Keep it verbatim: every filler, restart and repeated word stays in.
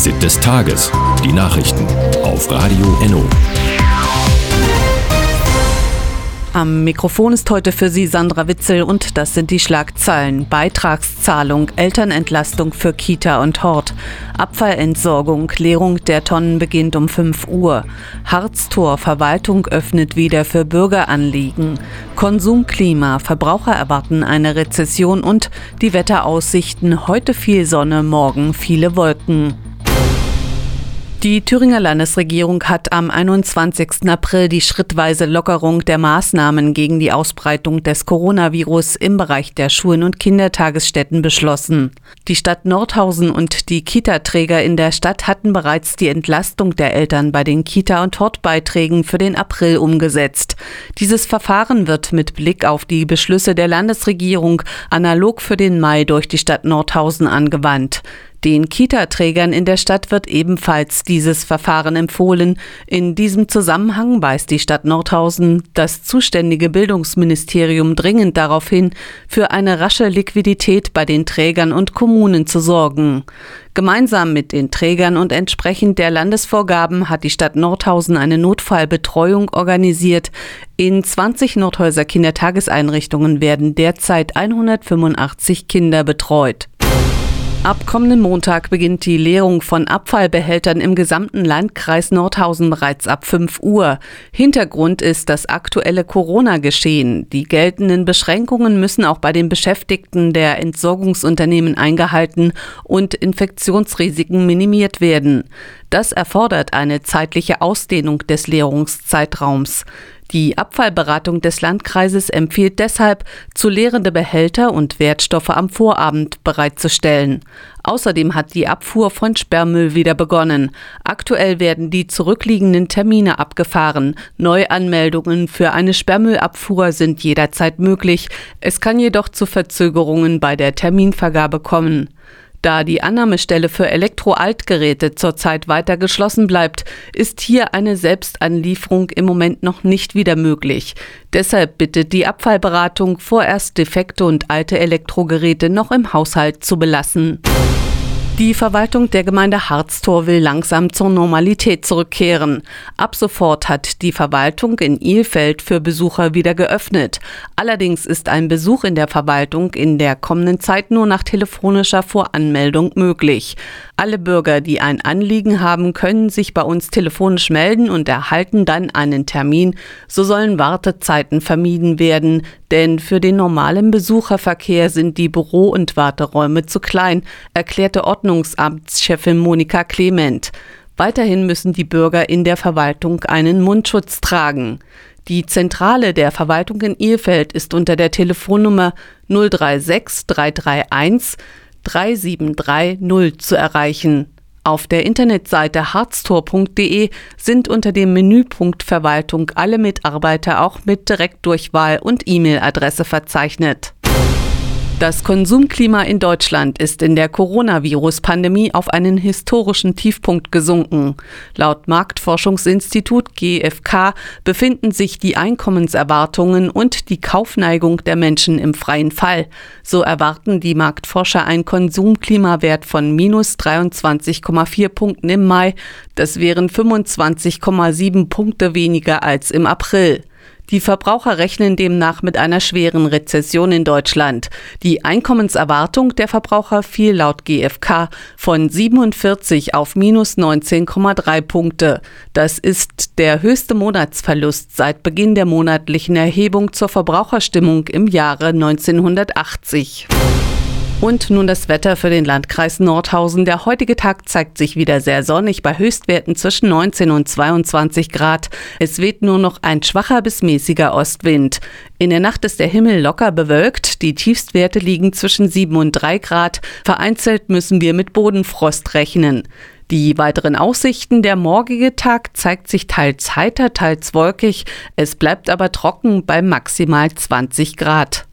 Fazit des Tages. Die Nachrichten auf Radio Enno. Am Mikrofon ist heute für Sie Sandra Witzel und das sind die Schlagzeilen. Beitragszahlung, Elternentlastung für Kita und Hort. Abfallentsorgung, Leerung der Tonnen beginnt um fünf Uhr. Harztor, Verwaltung öffnet wieder für Bürgeranliegen. Konsumklima, Verbraucher erwarten eine Rezession und die Wetteraussichten, heute viel Sonne, morgen viele Wolken. Die Thüringer Landesregierung hat am einundzwanzigsten April die schrittweise Lockerung der Maßnahmen gegen die Ausbreitung des Coronavirus im Bereich der Schulen und Kindertagesstätten beschlossen. Die Stadt Nordhausen und die Kita-Träger in der Stadt hatten bereits die Entlastung der Eltern bei den Kita- und Hortbeiträgen für den April umgesetzt. Dieses Verfahren wird mit Blick auf die Beschlüsse der Landesregierung analog für den Mai durch die Stadt Nordhausen angewandt. Den Kita-Trägern in der Stadt wird ebenfalls dieses Verfahren empfohlen. In diesem Zusammenhang weist die Stadt Nordhausen das zuständige Bildungsministerium dringend darauf hin, für eine rasche Liquidität bei den Trägern und Kommunen zu sorgen. Gemeinsam mit den Trägern und entsprechend der Landesvorgaben hat die Stadt Nordhausen eine Notfallbetreuung organisiert. In zwanzig Nordhäuser Kindertageseinrichtungen werden derzeit hundertfünfundachtzig Kinder betreut. Ab kommenden Montag beginnt die Leerung von Abfallbehältern im gesamten Landkreis Nordhausen bereits ab fünf Uhr. Hintergrund ist das aktuelle Corona-Geschehen. Die geltenden Beschränkungen müssen auch bei den Beschäftigten der Entsorgungsunternehmen eingehalten und Infektionsrisiken minimiert werden. Das erfordert eine zeitliche Ausdehnung des Leerungszeitraums. Die Abfallberatung des Landkreises empfiehlt deshalb, zu leerende Behälter und Wertstoffe am Vorabend bereitzustellen. Außerdem hat die Abfuhr von Sperrmüll wieder begonnen. Aktuell werden die zurückliegenden Termine abgefahren. Neuanmeldungen für eine Sperrmüllabfuhr sind jederzeit möglich. Es kann jedoch zu Verzögerungen bei der Terminvergabe kommen. Da die Annahmestelle für Elektroaltgeräte zurzeit weiter geschlossen bleibt, ist hier eine Selbstanlieferung im Moment noch nicht wieder möglich. Deshalb bittet die Abfallberatung, vorerst defekte und alte Elektrogeräte noch im Haushalt zu belassen. Die Verwaltung der Gemeinde Harztor will langsam zur Normalität zurückkehren. Ab sofort hat die Verwaltung in Ilfeld für Besucher wieder geöffnet. Allerdings ist ein Besuch in der Verwaltung in der kommenden Zeit nur nach telefonischer Voranmeldung möglich. Alle Bürger, die ein Anliegen haben, können sich bei uns telefonisch melden und erhalten dann einen Termin. So sollen Wartezeiten vermieden werden, denn für den normalen Besucherverkehr sind die Büro- und Warteräume zu klein, erklärte Ordnungsamtschefin Monika Clement. Weiterhin müssen die Bürger in der Verwaltung einen Mundschutz tragen. Die Zentrale der Verwaltung in Ilfeld ist unter der Telefonnummer null drei sechs drei drei eins drei sieben drei null zu erreichen. Auf der Internetseite harztor punkt de sind unter dem Menüpunkt Verwaltung alle Mitarbeiter auch mit Direktdurchwahl und E-Mail-Adresse verzeichnet. Das Konsumklima in Deutschland ist in der Coronavirus-Pandemie auf einen historischen Tiefpunkt gesunken. Laut Marktforschungsinstitut G F K befinden sich die Einkommenserwartungen und die Kaufneigung der Menschen im freien Fall. So erwarten die Marktforscher einen Konsumklimawert von minus dreiundzwanzig Komma vier Punkten im Mai. Das wären fünfundzwanzig Komma sieben Punkte weniger als im April. Die Verbraucher rechnen demnach mit einer schweren Rezession in Deutschland. Die Einkommenserwartung der Verbraucher fiel laut G F K von siebenundvierzig auf minus neunzehn Komma drei Punkte. Das ist der höchste Monatsverlust seit Beginn der monatlichen Erhebung zur Verbraucherstimmung im Jahre neunzehnhundertachtzig. Und nun das Wetter für den Landkreis Nordhausen. Der heutige Tag zeigt sich wieder sehr sonnig bei Höchstwerten zwischen neunzehn und zweiundzwanzig Grad. Es weht nur noch ein schwacher bis mäßiger Ostwind. In der Nacht ist der Himmel locker bewölkt. Die Tiefstwerte liegen zwischen sieben und drei Grad. Vereinzelt müssen wir mit Bodenfrost rechnen. Die weiteren Aussichten: Der morgige Tag zeigt sich teils heiter, teils wolkig. Es bleibt aber trocken bei maximal zwanzig Grad.